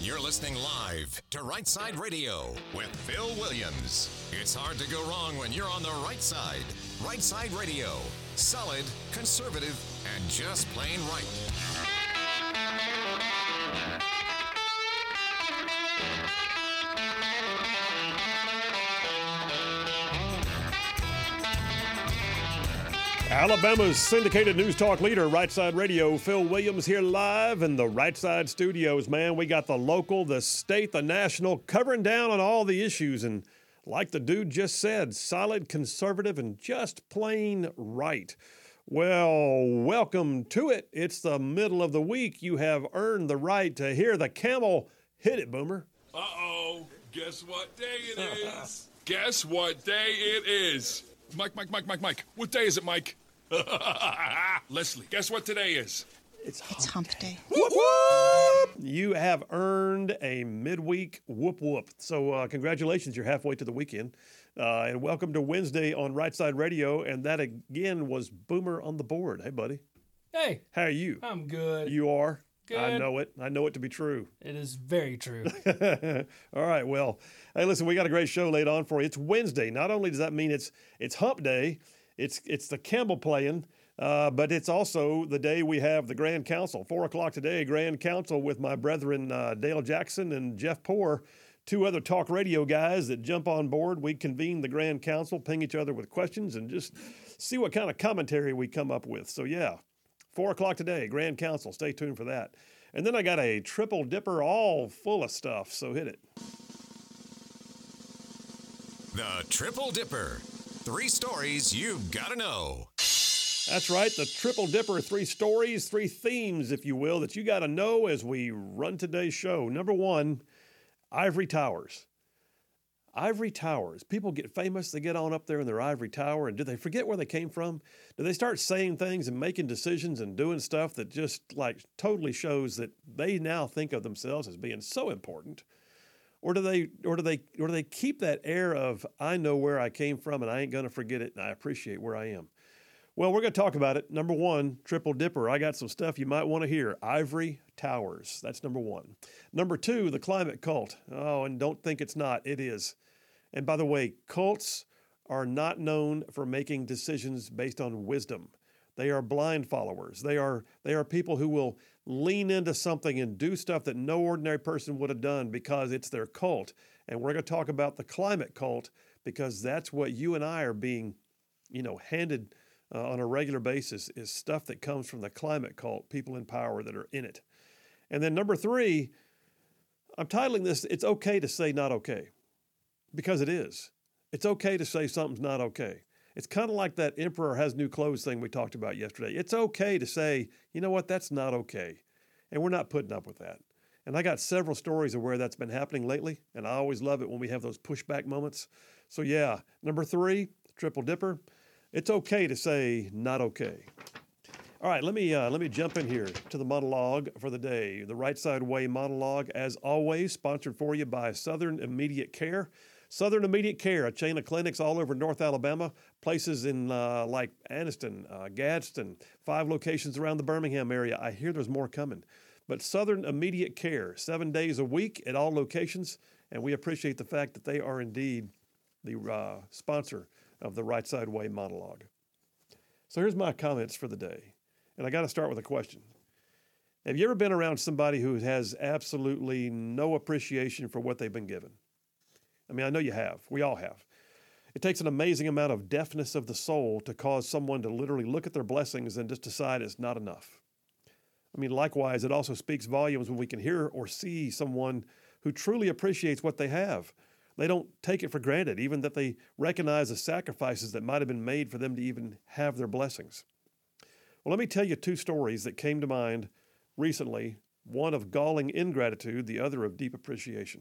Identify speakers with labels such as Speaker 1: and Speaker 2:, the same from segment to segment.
Speaker 1: You're listening live to Right Side Radio with Phil Williams. It's hard to go wrong when you're on the right side. Right Side Radio. Solid, conservative, and just plain right.
Speaker 2: Alabama's syndicated news talk leader, Right Side Radio, Phil Williams here live in the Right Side studios. Man, we got the local, the state, the national, covering down on all the issues. And like the dude just said, solid, conservative, and just plain right. Well, welcome to it. It's the middle of the week. You have earned the right to hear the camel. Hit it, Boomer.
Speaker 3: Uh-oh. Guess what day it is? Guess what day it is? Mike. What day is it, Mike? Leslie, guess what today is?
Speaker 4: It's hump day.
Speaker 2: Whoop, whoop! You have earned a midweek whoop whoop. So congratulations, you're halfway to the weekend. And welcome to Wednesday on Right Side Radio. And that again was Boomer on the board. Hey, buddy.
Speaker 5: Hey.
Speaker 2: How are you?
Speaker 5: I'm good.
Speaker 2: You are?
Speaker 5: Good.
Speaker 2: I know it. I know it to be true.
Speaker 5: It is very true.
Speaker 2: All right. Well, hey, listen, we got a great show laid on for you. It's Wednesday. Not only does that mean it's hump day, it's the Campbell playing, but it's also the day we have the Grand Council. 4 o'clock today, Grand Council with my brethren Dale Jackson and Jeff Poor, two other talk radio guys that jump on board. We convene the Grand Council, ping each other with questions, and just see what kind of commentary we come up with. So, yeah. 4 o'clock today, Grand Council. Stay tuned for that. And then I got a triple dipper all full of stuff, so hit it.
Speaker 1: The Triple Dipper. 3 stories you've got to know.
Speaker 2: That's right, the Triple Dipper, 3 stories, 3 themes, if you will, that you got to know as we run today's show. Number 1, ivory towers. Ivory towers. People get famous, they get on up there in their ivory tower, and do they forget where they came from? Do they start saying things and making decisions and doing stuff that just like totally shows that they now think of themselves as being so important? Or do they keep that air of, I know where I came from and I ain't gonna forget it and I appreciate where I am? Well, we're gonna talk about it. Number 1, Triple Dipper. I got some stuff you might want to hear. Ivory towers. That's number 1. Number 2, the climate cult. Oh, and don't think it's not. It is. And by the way, cults are not known for making decisions based on wisdom. They are blind followers. They are people who will lean into something and do stuff that no ordinary person would have done because it's their cult. And we're going to talk about the climate cult because that's what you and I are being, handed on a regular basis is stuff that comes from the climate cult, people in power that are in it. And then number 3, I'm titling this, It's Okay to Say Not Okay. Because it is. It's okay to say something's not okay. It's kind of like that Emperor Has New Clothes thing we talked about yesterday. It's okay to say, you know what, that's not okay. And we're not putting up with that. And I got several stories of where that's been happening lately, and I always love it when we have those pushback moments. So yeah, number 3, Triple Dipper. It's okay to say not okay. All right, let me jump in here to the monologue for the day. The Right Side Way monologue, as always, sponsored for you by Southern Immediate Care. Southern Immediate Care, a chain of clinics all over North Alabama, places in like Anniston, Gadsden, 5 locations around the Birmingham area. I hear there's more coming. But Southern Immediate Care, 7 days a week at all locations, and we appreciate the fact that they are indeed the sponsor of the Right Side Way monologue. So here's my comments for the day, and I got to start with a question. Have you ever been around somebody who has absolutely no appreciation for what they've been given? I mean, I know you have. We all have. It takes an amazing amount of deafness of the soul to cause someone to literally look at their blessings and just decide it's not enough. I mean, likewise, it also speaks volumes when we can hear or see someone who truly appreciates what they have. They don't take it for granted, even that they recognize the sacrifices that might have been made for them to even have their blessings. Well, let me tell you 2 stories that came to mind recently, one of galling ingratitude, the other of deep appreciation.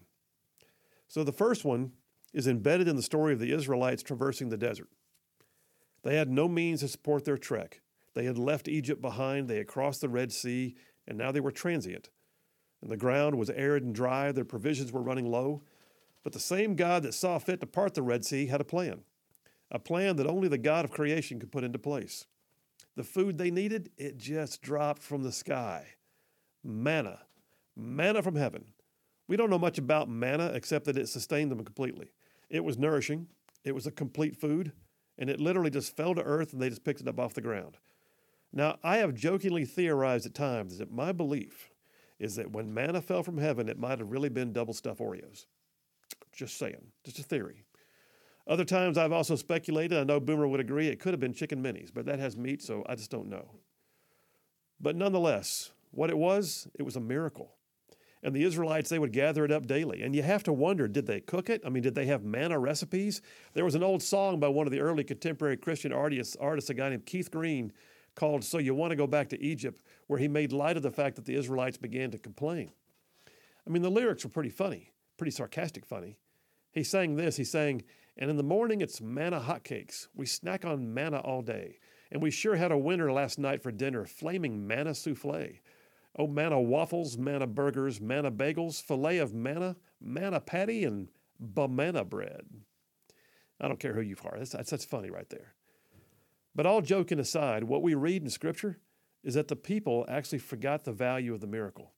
Speaker 2: So the first one is embedded in the story of the Israelites traversing the desert. They had no means to support their trek. They had left Egypt behind, they had crossed the Red Sea, and now they were transient. And the ground was arid and dry, their provisions were running low. But the same God that saw fit to part the Red Sea had a plan that only the God of creation could put into place. The food they needed, it just dropped from the sky. Manna from heaven. We don't know much about manna except that it sustained them completely. It was nourishing, it was a complete food, and it literally just fell to earth and they just picked it up off the ground. Now, I have jokingly theorized at times that my belief is that when manna fell from heaven, it might have really been double stuffed Oreos. Just saying, just a theory. Other times I've also speculated, I know Boomer would agree, it could have been chicken minis, but that has meat, so I just don't know. But nonetheless, what it was a miracle. And the Israelites, they would gather it up daily. And you have to wonder, did they cook it? I mean, did they have manna recipes? There was an old song by one of the early contemporary Christian artists, a guy named Keith Green, called So You Want to Go Back to Egypt, where he made light of the fact that the Israelites began to complain. I mean, the lyrics were pretty funny, pretty sarcastic funny. He sang this, and in the morning it's manna hotcakes. We snack on manna all day. And we sure had a winner last night for dinner, flaming manna souffle. Oh, manna waffles, manna burgers, manna bagels, filet of manna, manna patty, and banana bread. I don't care who you've heard. That's funny right there. But all joking aside, what we read in Scripture is that the people actually forgot the value of the miracle.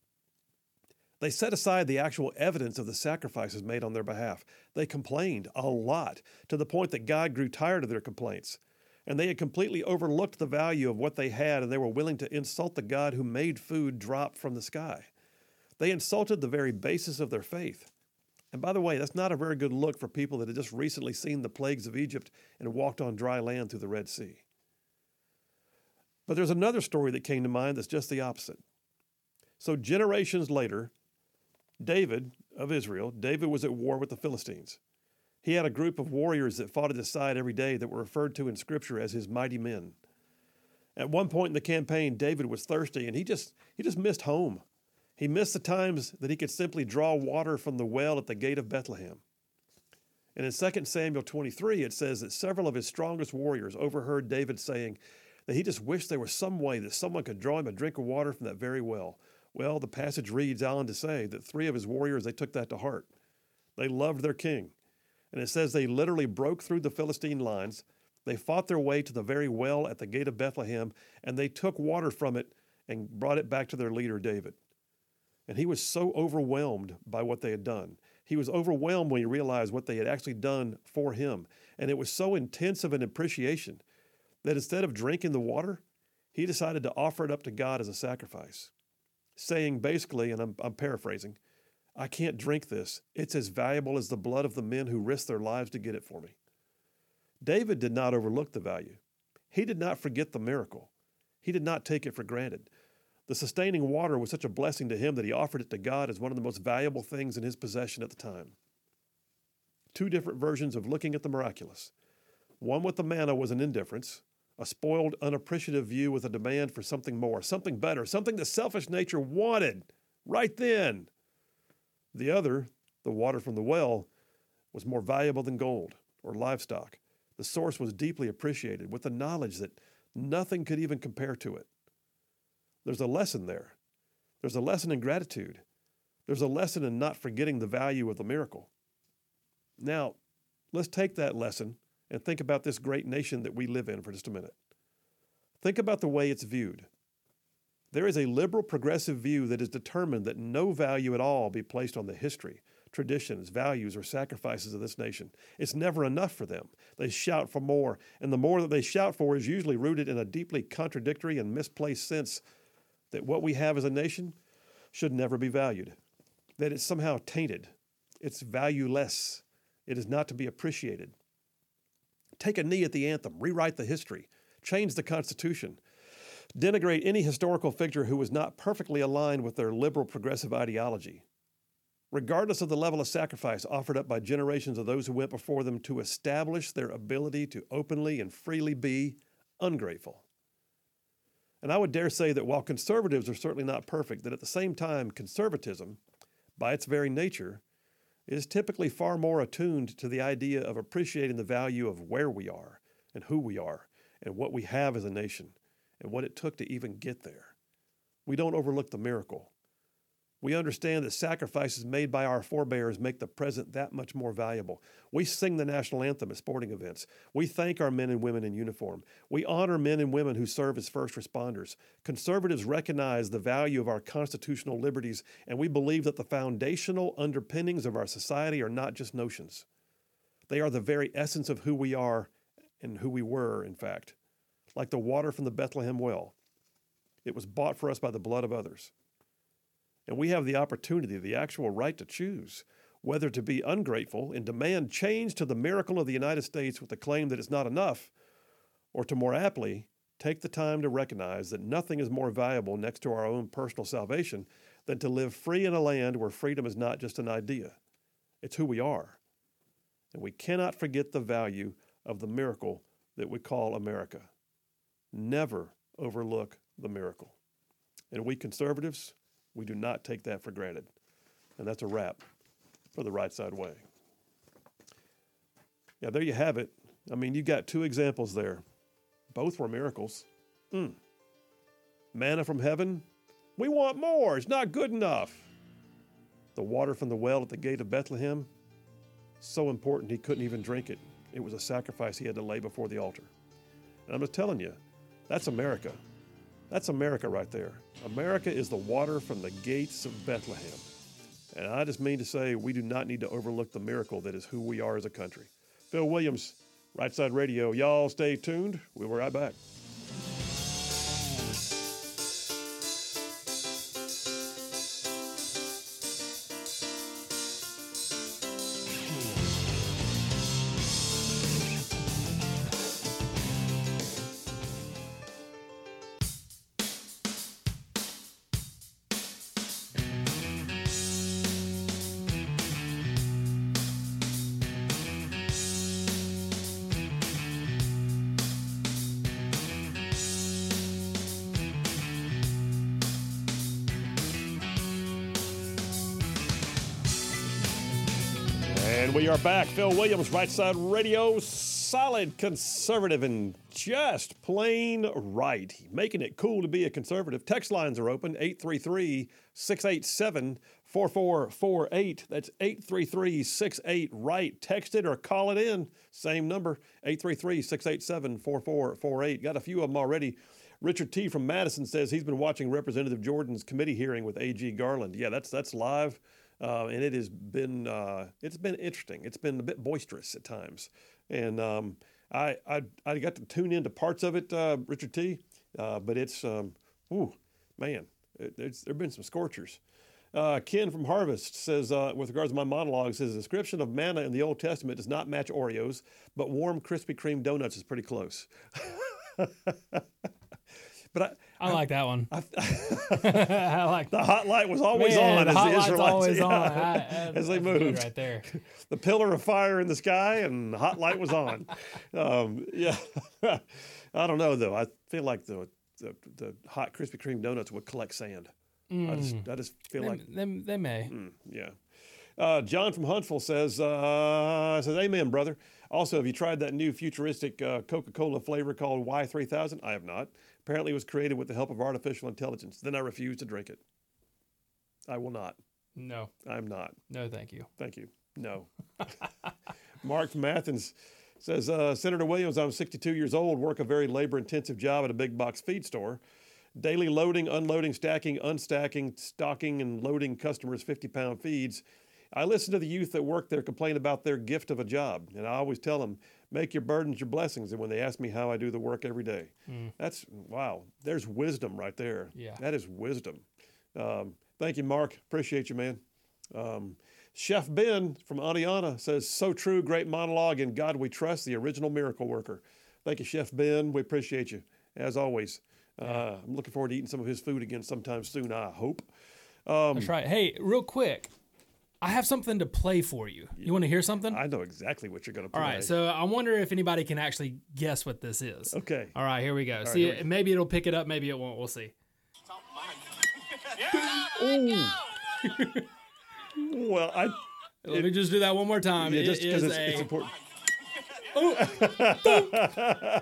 Speaker 2: They set aside the actual evidence of the sacrifices made on their behalf. They complained a lot, to the point that God grew tired of their complaints. And they had completely overlooked the value of what they had, and they were willing to insult the God who made food drop from the sky. They insulted the very basis of their faith. And by the way, that's not a very good look for people that had just recently seen the plagues of Egypt and walked on dry land through the Red Sea. But there's another story that came to mind that's just the opposite. So generations later, David of Israel, David was at war with the Philistines. He had a group of warriors that fought at his side every day that were referred to in Scripture as his mighty men. At one point in the campaign, David was thirsty, and he just missed home. He missed the times that he could simply draw water from the well at the gate of Bethlehem. And in 2 Samuel 23, it says that several of his strongest warriors overheard David saying that he just wished there was some way that someone could draw him a drink of water from that very well. Well, the passage reads, Alan, to say that 3 of his warriors, they took that to heart. They loved their king. And it says they literally broke through the Philistine lines. They fought their way to the very well at the gate of Bethlehem, and they took water from it and brought it back to their leader, David. And he was so overwhelmed by what they had done. He was overwhelmed when he realized what they had actually done for him. And it was so intense of an appreciation that instead of drinking the water, he decided to offer it up to God as a sacrifice, saying basically, and I'm paraphrasing, I can't drink this. It's as valuable as the blood of the men who risked their lives to get it for me. David did not overlook the value. He did not forget the miracle. He did not take it for granted. The sustaining water was such a blessing to him that he offered it to God as one of the most valuable things in his possession at the time. 2 different versions of looking at the miraculous. One with the manna was an indifference, a spoiled, unappreciative view with a demand for something more, something better, something the selfish nature wanted right then. The other, the water from the well, was more valuable than gold or livestock. The source was deeply appreciated with the knowledge that nothing could even compare to it. There's a lesson there. There's a lesson in gratitude. There's a lesson in not forgetting the value of the miracle. Now, let's take that lesson and think about this great nation that we live in for just a minute. Think about the way it's viewed. There is a liberal progressive view that is determined that no value at all be placed on the history, traditions, values, or sacrifices of this nation. It's never enough for them. They shout for more, and the more that they shout for is usually rooted in a deeply contradictory and misplaced sense that what we have as a nation should never be valued, that it's somehow tainted, it's valueless, it is not to be appreciated. Take a knee at the anthem, rewrite the history, change the Constitution, denigrate any historical figure who was not perfectly aligned with their liberal progressive ideology, regardless of the level of sacrifice offered up by generations of those who went before them to establish their ability to openly and freely be ungrateful. And I would dare say that while conservatives are certainly not perfect, that at the same time, conservatism, by its very nature, is typically far more attuned to the idea of appreciating the value of where we are and who we are and what we have as a nation and what it took to even get there. We don't overlook the miracle. We understand that sacrifices made by our forebears make the present that much more valuable. We sing the national anthem at sporting events. We thank our men and women in uniform. We honor men and women who serve as first responders. Conservatives recognize the value of our constitutional liberties, and we believe that the foundational underpinnings of our society are not just notions. They are the very essence of who we are and who we were, in fact. Like the water from the Bethlehem well. It was bought for us by the blood of others. And we have the opportunity, the actual right to choose whether to be ungrateful and demand change to the miracle of the United States with the claim that it's not enough, or to more aptly take the time to recognize that nothing is more valuable next to our own personal salvation than to live free in a land where freedom is not just an idea. It's who we are. And we cannot forget the value of the miracle that we call America. Never overlook the miracle. And we conservatives, we do not take that for granted. And that's a wrap for the Right Side Way. Yeah, there you have it. I mean, you got two examples there. Both were miracles. Manna from heaven. We want more. It's not good enough. The water from the well at the gate of Bethlehem. So important he couldn't even drink it. It was a sacrifice he had to lay before the altar. And I'm just telling you, that's America. That's America right there. America is the water from the gates of Bethlehem. And I just mean to say we do not need to overlook the miracle that is who we are as a country. Phil Williams, Right Side Radio. Y'all stay tuned. We'll be right back. And we are back. Phil Williams, Right Side Radio, solid conservative and just plain right. Making it cool to be a conservative. Text lines are open, 833-687-4448. That's 833-68-RIGHT. Text it or call it in. Same number, 833-687-4448. Got a few of them already. Richard T. from Madison says he's been watching Representative Jordan's committee hearing with A.G. Garland. Yeah, that's live. And it has been it's been interesting. It's been a bit boisterous at times, and I got to tune into parts of it, Richard T. But it's there've been some scorchers. Ken from Harvest says, with regards to my monologue, says the description of manna in the Old Testament does not match Oreos, but warm Krispy Kreme donuts is pretty close. But I
Speaker 4: like that one.
Speaker 2: I like the hot light was always on as the Israelites
Speaker 4: always on.
Speaker 2: As they moved
Speaker 4: right there.
Speaker 2: The pillar of fire in the sky and the hot light was on. Yeah, I don't know though. I feel like the hot Krispy Kreme donuts would collect sand. I just feel like
Speaker 4: they may.
Speaker 2: Yeah. John from Huntsville says, amen, brother. Also, have you tried that new futuristic Coca-Cola flavor called Y3000? I have not. Apparently it was created with the help of artificial intelligence. Then I refuse to drink it. I will not.
Speaker 4: No.
Speaker 2: I'm not.
Speaker 4: No, thank you.
Speaker 2: Thank you. No. Mark from Athens says, Senator Williams, I'm 62 years old, work a very labor-intensive job at a big box feed store. Daily loading, unloading, stacking, unstacking, stocking, and loading customers' 50-pound feeds. I listen to the youth that work there complain about their gift of a job, and I always tell them, make your burdens your blessings. And when they ask me how I do the work every day, that's, wow, there's wisdom right there.
Speaker 4: Yeah.
Speaker 2: That is wisdom. Thank you, Mark. Appreciate you, man. Chef Ben from Adiana says, so true, great monologue, in God we trust, the original miracle worker. Thank you, Chef Ben. We appreciate you, as always. I'm looking forward to eating some of his food again sometime soon, I hope.
Speaker 4: That's right. Hey, real quick, I have something to play for you. You want to hear something?
Speaker 2: I know exactly what you're going to play.
Speaker 4: All right, so I wonder if anybody can actually guess what this is.
Speaker 2: Okay.
Speaker 4: All right, here we go.
Speaker 2: All
Speaker 4: See,
Speaker 2: right,
Speaker 4: maybe it'll pick it up, maybe it won't. We'll see.
Speaker 2: Well,
Speaker 4: let me just do that one more time.
Speaker 2: Yeah, just because it's important.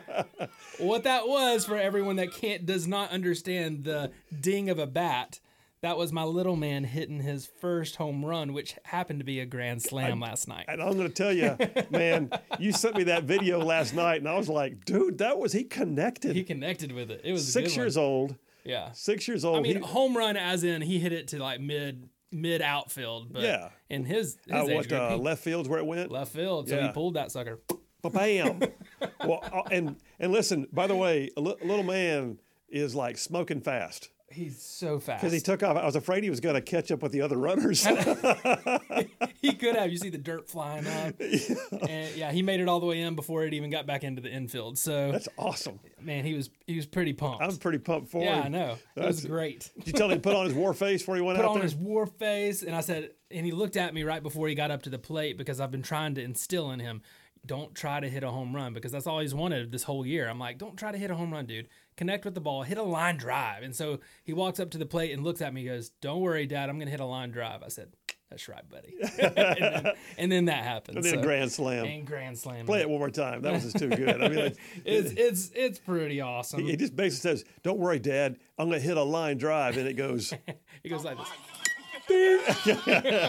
Speaker 4: What that was, for everyone that does not understand the ding of a bat, That was my little man hitting his first home run, which happened to be a grand slam last night.
Speaker 2: And I'm going to tell you, man, you sent me that video last night, and I was like, dude, he connected.
Speaker 4: He connected with it. It was a
Speaker 2: 6
Speaker 4: good
Speaker 2: years
Speaker 4: one.
Speaker 2: old.
Speaker 4: Yeah.
Speaker 2: 6 years old.
Speaker 4: I mean, home run as in he hit it to like mid outfield, but
Speaker 2: Yeah.
Speaker 4: in his age group,
Speaker 2: left field's where it went?
Speaker 4: left field. So he
Speaker 2: Yeah.
Speaker 4: pulled that sucker.
Speaker 2: Bam. Well, and listen, by the way, little man is like smoking fast.
Speaker 4: He's so fast.
Speaker 2: Because he took off. I was afraid he was going to catch up with the other runners.
Speaker 4: He could have. You see the dirt flying up. And yeah, he made it all the way in before it even got back into the infield. So
Speaker 2: That's awesome.
Speaker 4: man, he was pretty pumped.
Speaker 2: I'm pretty pumped for
Speaker 4: yeah,
Speaker 2: him.
Speaker 4: I know. It was great.
Speaker 2: Did you tell him to put on his war face before he went
Speaker 4: Put
Speaker 2: out
Speaker 4: on
Speaker 2: there?
Speaker 4: his war face, and I said, and he looked at me right before he got up to the plate because I've been trying to instill in him, don't try to hit a home run because that's all he's wanted this whole year. I'm like, don't try to hit a home run, dude. Connect with the ball, hit a line drive. And so he walks up to the plate and looks at me and goes, don't worry, Dad, I'm going to hit a line drive. I said, that's right, buddy. and then that happened.
Speaker 2: And then grand slam.
Speaker 4: And grand slam.
Speaker 2: Play it one more time. That was just too good. I mean,
Speaker 4: It's pretty awesome.
Speaker 2: he just basically says, don't worry, Dad, I'm going to hit a line drive. And it goes,
Speaker 4: He goes like this.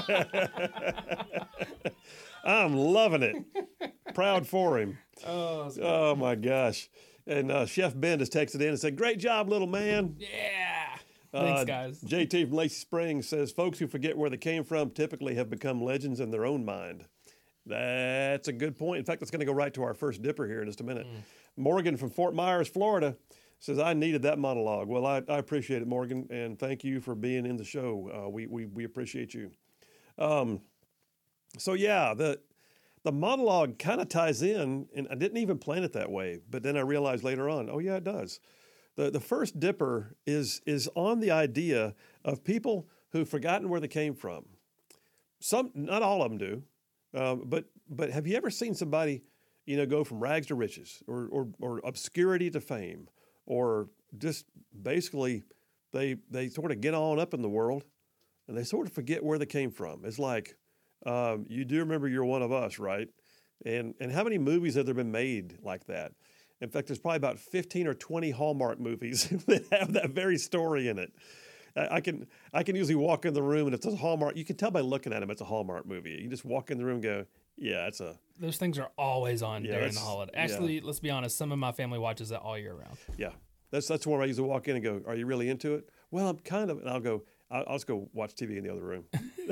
Speaker 2: I'm loving it. Proud for him.
Speaker 4: Oh,
Speaker 2: Oh, my gosh. And Chef Ben just texted in and said, great job, little man.
Speaker 4: yeah. Thanks, guys.
Speaker 2: JT from Lacey Springs says, folks who forget where they came from typically have become legends in their own mind. That's a good point. In fact, that's going to go right to our first dipper here in just a minute. Morgan from Fort Myers, Florida says, I needed that monologue. Well, I appreciate it, Morgan, and thank you for being in the show. We appreciate you. So, yeah, the monologue kind of ties in, and I didn't even plan it that way, but then I realized later on, oh, yeah, it does. The first dipper is on the idea of people who've forgotten where they came from. Some, not all of them do, but have you ever seen somebody, go from rags to riches, or obscurity to fame, or just basically they sort of get on up in the world, and they sort of forget where they came from. It's like, you do remember you're one of us, right? And how many movies have there been made like that? In fact, there's probably about 15 or 20 Hallmark movies that have that very story in it. I can usually walk in the room, and if it's a Hallmark, you can tell by looking at them it's a Hallmark movie. You just walk in the room and go, yeah, it's a...
Speaker 4: Those things are always on during the
Speaker 2: that's-
Speaker 4: holiday. Actually, let's be honest, some of my family watches it all year round.
Speaker 2: Yeah. That's where I usually walk in and go, are you really into it? Well, I'm kind of, and I'll just go watch TV in the other room.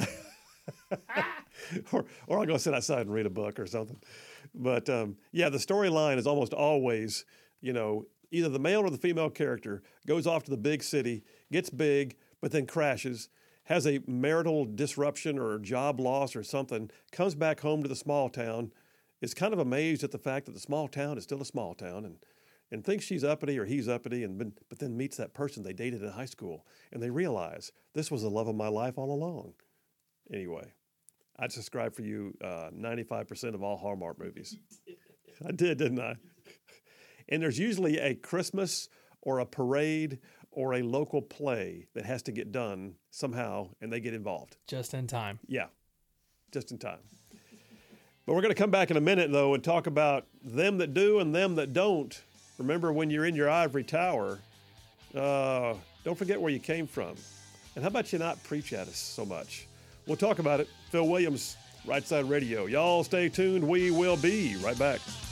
Speaker 2: or I'll go sit outside and read a book or something. But yeah, the storyline is almost always, either the male or the female character goes off to the big city, gets big, but then crashes, has a marital disruption or job loss or something, comes back home to the small town, is kind of amazed at the fact that the small town is still a small town, and thinks she's uppity or he's uppity, but then meets that person they dated in high school, and they realize this was the love of my life all along. Anyway, I described for you 95% of all Hallmark movies. I did, didn't I? And there's usually a Christmas or a parade or a local play that has to get done somehow, and they get involved.
Speaker 4: Just in time.
Speaker 2: Yeah, just in time. But we're going to come back in a minute, though, and talk about them that do and them that don't. Remember, when you're in your ivory tower, don't forget where you came from. And how about you not preach at us so much? We'll talk about it. Phil Williams, Right Side Radio. Y'all stay tuned. We will be right back.